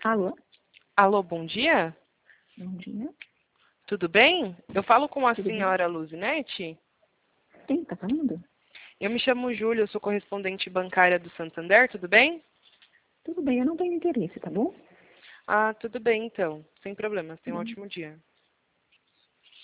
Alô? Alô, bom dia? Bom dia. Tudo bem? Eu falo com a Tudo bem? senhora Luzinete? Quem tá falando? Eu me chamo Júlia, eu sou correspondente bancária do Santander, tudo bem? Tudo bem, eu não tenho interesse, tá bom? Ah, tudo bem então, sem problemas, tenha um Hum. ótimo dia.